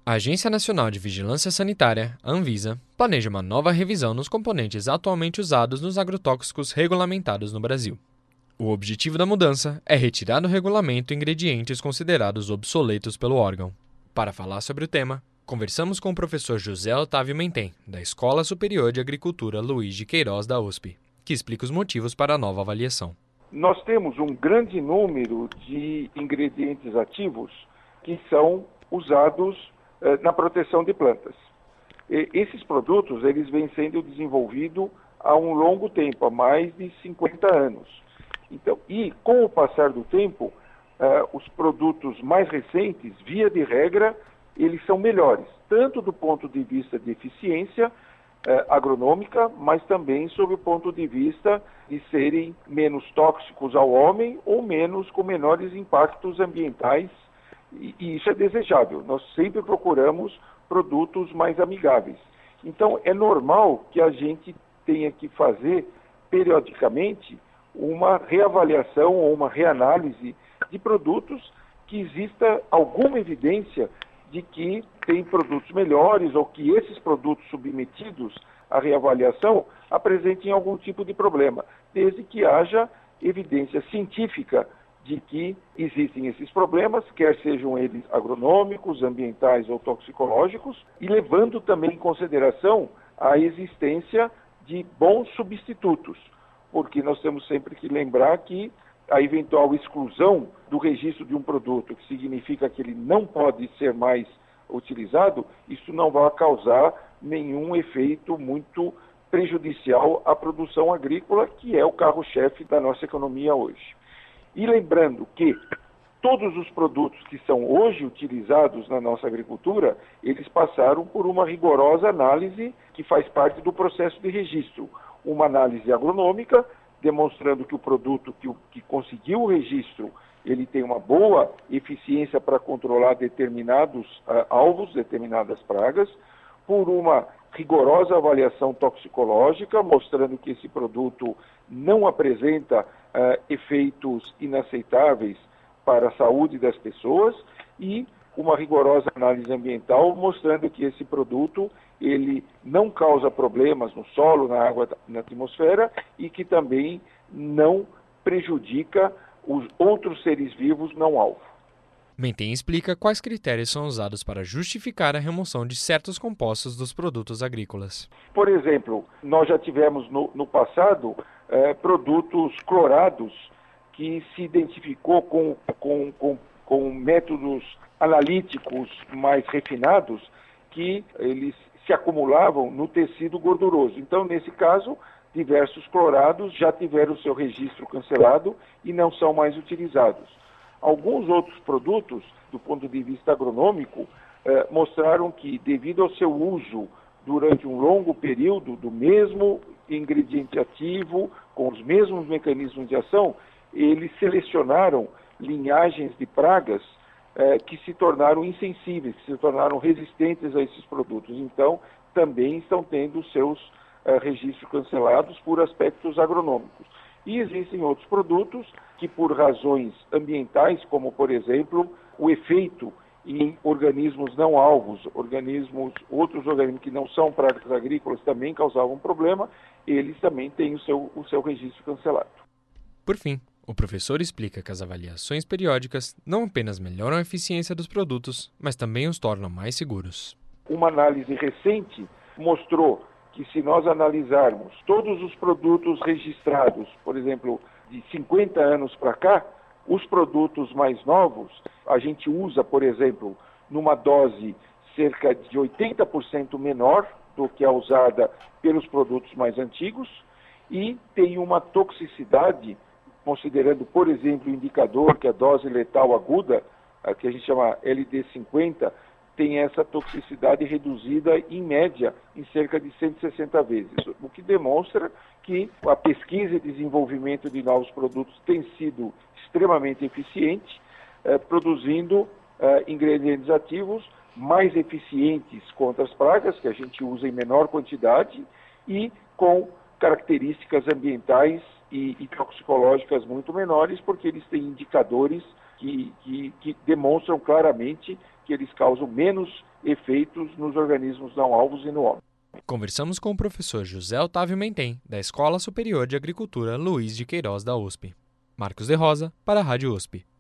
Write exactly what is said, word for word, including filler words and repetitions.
A Agência Nacional de Vigilância Sanitária, a Anvisa, planeja uma nova revisão nos componentes atualmente usados nos agrotóxicos regulamentados no Brasil. O objetivo da mudança é retirar do regulamento ingredientes considerados obsoletos pelo órgão. Para falar sobre o tema, conversamos com o professor José Otávio Mentem, da Escola Superior de Agricultura Luiz de Queiroz da U S P, que explica os motivos para a nova avaliação. Nós temos um grande número de ingredientes ativos que são usados eh, na proteção de plantas. E esses produtos eles vêm sendo desenvolvidos há um longo tempo, há mais de cinquenta anos. Então, e com o passar do tempo, eh, os produtos mais recentes, via de regra, eles são melhores, tanto do ponto de vista de eficiência eh, agronômica, mas também sob o ponto de vista de serem menos tóxicos ao homem ou menos com menores impactos ambientais, e, e isso é desejável. Nós sempre procuramos produtos mais amigáveis. Então, é normal que a gente tenha que fazer, periodicamente, uma reavaliação ou uma reanálise de produtos que exista alguma evidência de que tem produtos melhores ou que esses produtos submetidos à reavaliação apresentem algum tipo de problema, desde que haja evidência científica de que existem esses problemas, quer sejam eles agronômicos, ambientais ou toxicológicos, e levando também em consideração a existência de bons substitutos, porque nós temos sempre que lembrar que a eventual exclusão do registro de um produto, que significa que ele não pode ser mais utilizado, isso não vai causar nenhum efeito muito prejudicial à produção agrícola, que é o carro-chefe da nossa economia hoje. E lembrando que todos os produtos que são hoje utilizados na nossa agricultura, eles passaram por uma rigorosa análise que faz parte do processo de registro. Uma análise agronômica, demonstrando que o produto que, que conseguiu o registro, ele tem uma boa eficiência para controlar determinados uh, alvos, determinadas pragas, por uma rigorosa avaliação toxicológica, mostrando que esse produto não apresenta uh, efeitos inaceitáveis para a saúde das pessoas, e uma rigorosa análise ambiental, mostrando que esse produto ele não causa problemas no solo, na água, na atmosfera, e que também não prejudica os outros seres vivos não alvo. Mentem explica quais critérios são usados para justificar a remoção de certos compostos dos produtos agrícolas. Por exemplo, nós já tivemos no, no passado eh, produtos clorados que se identificou com, com, com, com métodos analíticos mais refinados, que eles se acumulavam no tecido gorduroso. Então, nesse caso, diversos clorados já tiveram seu registro cancelado e não são mais utilizados. Alguns outros produtos, do ponto de vista agronômico, eh, mostraram que, devido ao seu uso durante um longo período do mesmo ingrediente ativo, com os mesmos mecanismos de ação, eles selecionaram linhagens de pragas eh, que se tornaram insensíveis, que se tornaram resistentes a esses produtos. Então, também estão tendo seus eh, registros cancelados por aspectos agronômicos. E existem outros produtos que, por razões ambientais, como, por exemplo, o efeito em organismos não alvos, organismos, outros organismos que não são pragas agrícolas também causavam problema, eles também têm o seu, o seu registro cancelado. Por fim, o professor explica que as avaliações periódicas não apenas melhoram a eficiência dos produtos, mas também os tornam mais seguros. Uma análise recente mostrou que, se nós analisarmos todos os produtos registrados, por exemplo, de cinquenta anos para cá, os produtos mais novos, a gente usa, por exemplo, numa dose cerca de oitenta por cento menor do que a usada pelos produtos mais antigos, e tem uma toxicidade, considerando, por exemplo, o indicador que a dose letal aguda, que a gente chama L D cinquenta, tem essa toxicidade reduzida, em média, em cerca de cento e sessenta vezes, o que demonstra que a pesquisa e desenvolvimento de novos produtos tem sido extremamente eficiente, eh, produzindo eh, ingredientes ativos mais eficientes contra as pragas, que a gente usa em menor quantidade, e com características ambientais e, e toxicológicas muito menores, porque eles têm indicadores que que, que, que demonstram claramente que eles causam menos efeitos nos organismos não alvos e no homem. Conversamos com o professor José Otávio Mentem, da Escola Superior de Agricultura Luiz de Queiroz da U S P. Marcos de Rosa, para a Rádio U S P.